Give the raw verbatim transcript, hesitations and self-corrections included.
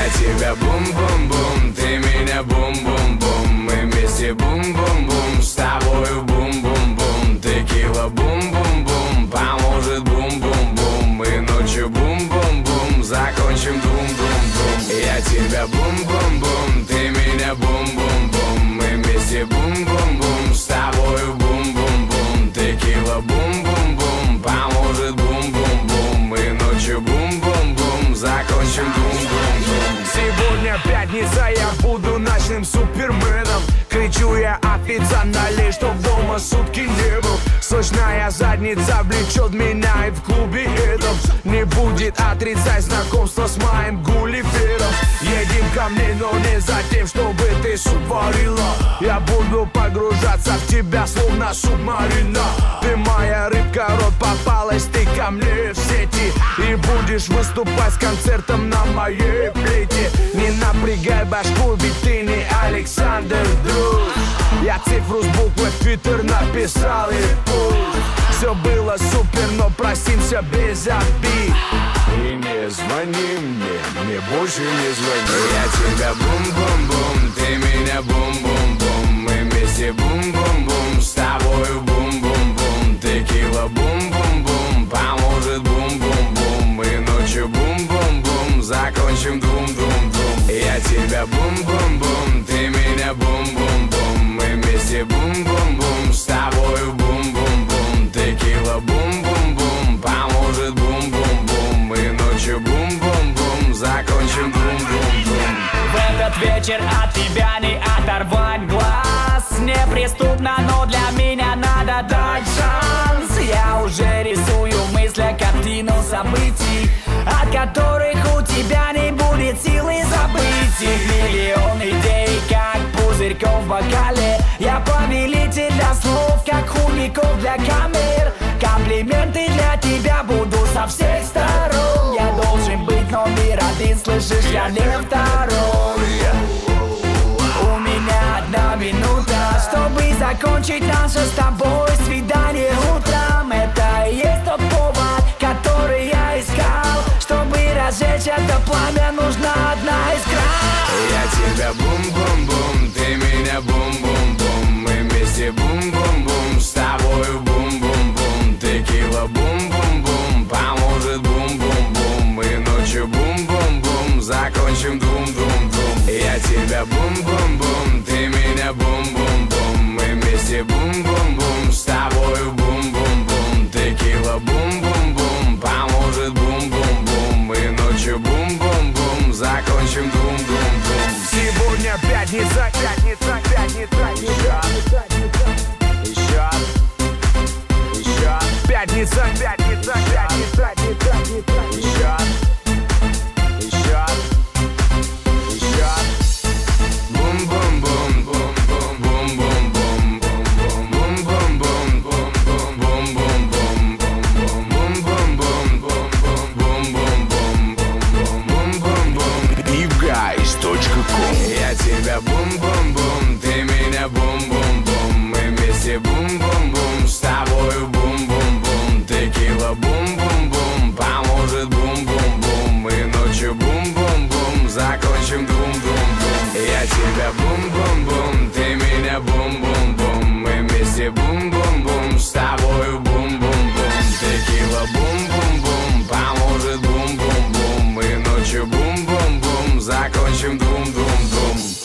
Я тебя бум-бум-бум, ты меня бум-бум-бум. Мы вместе бум-бум-бум, с тобою бум-бум-бум. Текила бум-бум-бум, поможет бум-бум-бум. И ночью бум-бум-бум, закончим бум-бум-бум. Я тебя бум-бум-бум, ты меня бум-бум-бум. Мы вместе бум-бум-бум, с тобою бум-бум-бум. Текила бум-бум-бум, поможет бум-бум-бум. И ночью бум-бум-бум, закончим бум-бум-бум. Сегодня пятница, я буду ночным суперменом. Кричу я официально, чтоб дома сутки не был. Сочная задница влечет меня и в клубе этом не будет отрицать знакомство с моим Гулливером. Едем ко мне, но не за тем, чтобы ты суп варила. Я буду погружаться в тебя, словно субмарина. Ты моя рыбка, рот попалась, ты ко мне в сети. И будешь выступать с концертом на моей плите. Не напрягай башку, ведь ты не Александр Друг. Я цифру с буквы в Твиттер написал и пусть все было супер, но простимся без обид. И не звони мне, мне больше не звони. Я тебя бум-бум-бум, ты меня бум-бум-бум. Мы вместе бум-бум-бум, с тобою бум-бум-бум. Текила бум-бум-бум, поможет бум-бум-бум. И ночью бум-бум-бум, закончим дум-дум-дум. Я тебя бум-бум-бум, ты меня бум-бум-бум. Мы вместе бум-бум-бум, с тобою бум-бум-бум. Текила бум-бум-бум, поможет бум-бум-бум. И ночью бум-бум-бум, закончим бум-бум-бум. В этот вечер от тебя не оторвать глаз. Неприступно, но для меня надо дать шанс. Я уже рисую в мыслях картину событий, от которых у тебя не будет силы забыть их. Миллион идей, как пузырьков в бокале. Я повелитель для слов, как хуликов для камер. Комплименты для тебя буду со всех сторон. Я должен быть номер один, слышишь, я не второй. У меня одна минута, чтобы закончить наше с тобой свидание утром. Это и есть тот повод, который я искал. Чтобы разжечь это пламя, нужна одна искра. Я тебя бум-бум-бум, ты меня бум-бум-бум. Мы вместе бум-бум-бум, с тобою бум-бум-бум. Текила бум-бум-бум, поможет бум-бум-бум. И ночью бум-бум-бум, закончим дум-дум-дум. Я тебя бум-бум-бум, ты меня бум-бум-бум. Мы вместе бум-бум-бум, с тобою бум-бум-бум. Текила бум-бум-бум, поможет бум-бум-бум. И ночью бум-бум-бум, закончим дум-дум-дум. Сегодня пятница, пятница, пятница. Еще, еще, еще. Пятница, пятница, пятница, пятница. Еще, еще, еще. Бум-бум-бум, бум-бум-бум-бум, бум-бум-бум, бум-бум-бум-бум, бум-бум-бум, бум-бум-бум, Ивгайс точка ком. Я тебя бум-бум-бум, ты меня бум-бум-бум. Мы вместе бум-бум-бум, с тобою бум-бум-бум. Текила бум-бум-бум, поможет бум-бум-бум. И ночью бум-бум-бум, закончим дум-дум-дум. Я тебя бум-бум-бум, ты меня бум-бум-бум. Мы вместе бум-бум-бум, с тобою бум-бум-бум. Текила бум-бум-бум, поможет бум-бум-бум. И ночью бум-бум-бум, закончим дум-дум-дум.